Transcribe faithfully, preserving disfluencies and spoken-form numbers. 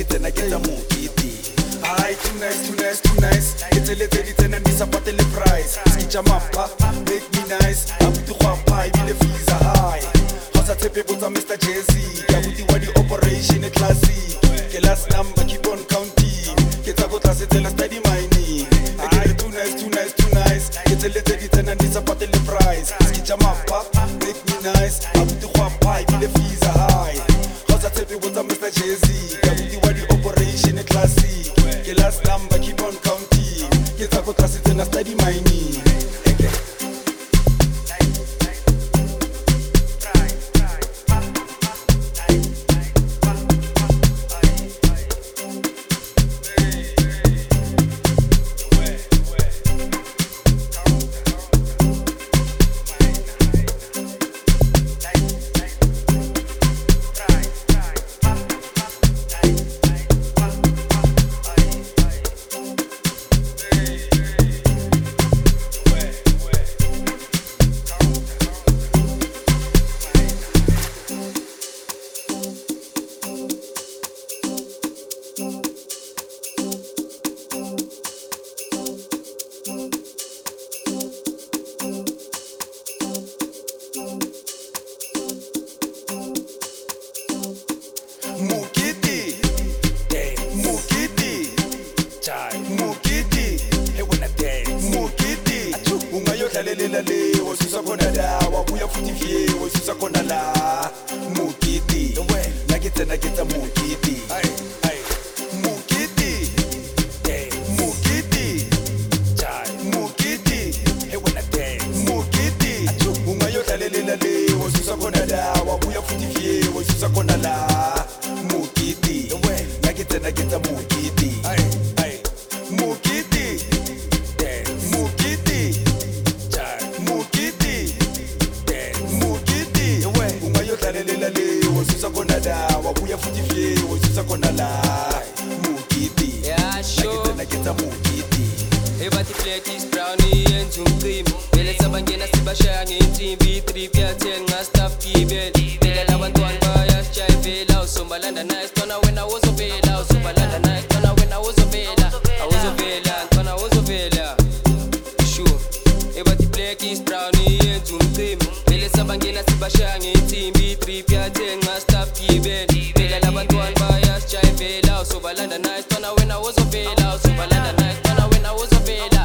nakitena keta mukiti. Ay, too nice, too nice, too nice. It's a little bit and this about the price. Skicha mapa, make me nice. I'm with the pie, with the fees are high. House at people to Mister Jay-Z. Yeah, with the one the operation a classy. The last number keep on counting. Get a go to settle a steady money. Ay, too nice, too nice, too nice. It's a little bit and this about the price. Skicha mapa, make me nice. I'm with the pie, with the fees are high. House at people to Mister Jay-Z. Yeah, with the one the operation a classy. The last number keep on counting. Get a go to settle a steady money. Mukiti, Mukiti, Chai, Mukiti, hey when I dance, Mukiti, ungayodlalela le, wasusa kona da, wabuya futhi fie, wasusa kona la, Mukiti, nakita nakita Mukiti, Mukiti, Mukiti, Chai, Mukiti, hey when I dance, Mukiti, ungayodlalela le, wasusa kona da, wabuya futhi fie, wasusa kona la. Mukiti, nakita nakita Mukiti, Mukiti, Mukiti, Mukiti, Mukiti, ungayodlalela le, wasusa kona da, wabuya futhi fie, wasusa kona la, Mukiti, nakita nakita Mukiti. Ebathi flat is brownie and umqimo vele sabangena sibashaya ngensimbi trip yathenga staff gibel vele labantwana bayasijayivela usombalanda nice tona wena uzovela usombalanda nice tona wena uzovela awuzovela tona uzovela sure ebathi flat is brownie and umqimo vele sabangena sibashaya ngensimbi trip yathenga staff gibel vele labantwana bayasijayivela usombalanda nice tona wena uzovela usombalanda nice tona wena uzovela